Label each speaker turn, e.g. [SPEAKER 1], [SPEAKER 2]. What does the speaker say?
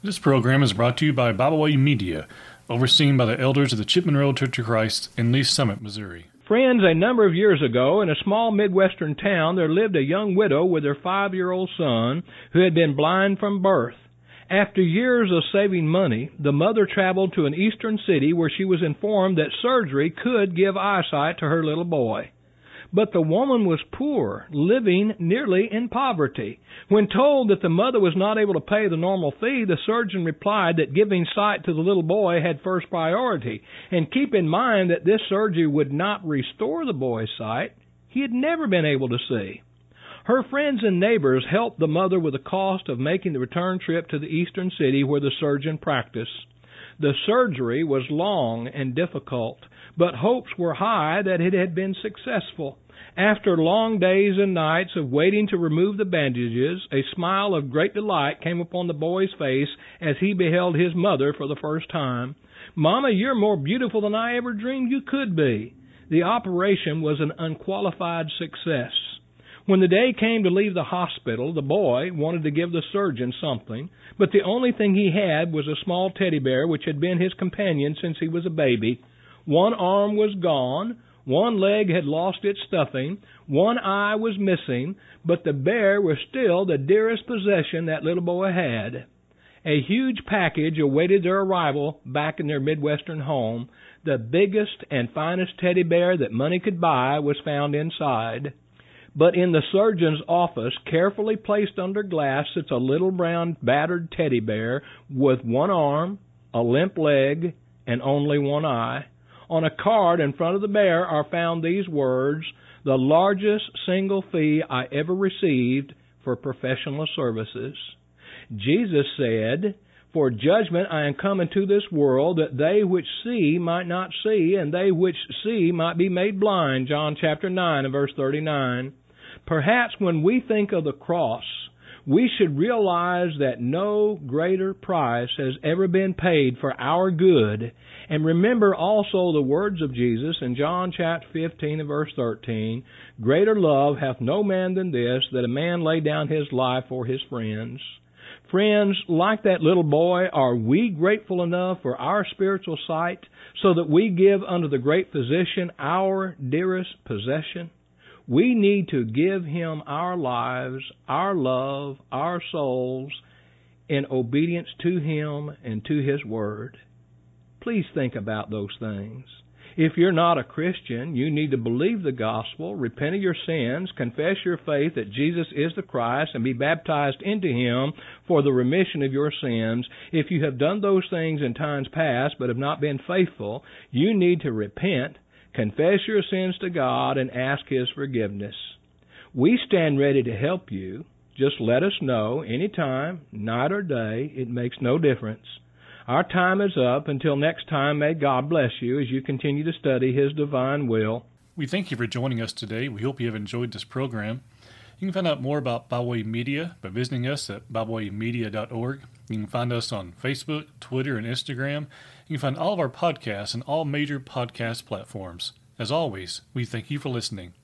[SPEAKER 1] This program is brought to you by Byway Media, overseen by the elders of the Chipman Road Church of Christ in Lee Summit, Missouri.
[SPEAKER 2] Friends, a number of years ago, in a small Midwestern town, there lived a young widow with her 5-year-old son who had been blind from birth. After years of saving money, the mother traveled to an eastern city where she was informed that surgery could give eyesight to her little boy. But the woman was poor, living nearly in poverty. When told that the mother was not able to pay the normal fee, the surgeon replied that giving sight to the little boy had first priority. And keep in mind that this surgery would not restore the boy's sight. He had never been able to see. Her friends and neighbors helped the mother with the cost of making the return trip to the eastern city where the surgeon practiced. The surgery was long and difficult, but hopes were high that it had been successful. After long days and nights of waiting to remove the bandages, a smile of great delight came upon the boy's face as he beheld his mother for the first time. "Mama, you're more beautiful than I ever dreamed you could be." The operation was an unqualified success. When the day came to leave the hospital, the boy wanted to give the surgeon something, but the only thing he had was a small teddy bear which had been his companion since he was a baby. One arm was gone, one leg had lost its stuffing, one eye was missing, but the bear was still the dearest possession that little boy had. A huge package awaited their arrival back in their Midwestern home. The biggest and finest teddy bear that money could buy was found inside. But in the surgeon's office, carefully placed under glass, sits a little brown battered teddy bear with one arm, a limp leg, and only one eye. On a card in front of the bear are found these words, "The largest single fee I ever received for professional services." Jesus said, "For judgment I am come into this world, that they which see might not see, and they which see might be made blind." John chapter 9 and verse 39. Perhaps when we think of the cross, we should realize that no greater price has ever been paid for our good. And remember also the words of Jesus in John chapter 15 and verse 13, "Greater love hath no man than this, that a man lay down his life for his friends." Friends, like that little boy, are we grateful enough for our spiritual sight so that we give unto the great physician our dearest possession? We need to give him our lives, our love, our souls, in obedience to him and to his word. Please think about those things. If you're not a Christian, you need to believe the gospel, repent of your sins, confess your faith that Jesus is the Christ, and be baptized into him for the remission of your sins. If you have done those things in times past but have not been faithful, you need to repent, confess your sins to God, and ask his forgiveness. We stand ready to help you. Just let us know anytime, night or day. It makes no difference. Our time is up. Until next time, may God bless you as you continue to study his divine will.
[SPEAKER 1] We thank you for joining us today. We hope you have enjoyed this program. You can find out more about Byway Media by visiting us at bywaymedia.org. You can find us on Facebook, Twitter, and Instagram. You can find all of our podcasts on all major podcast platforms. As always, we thank you for listening.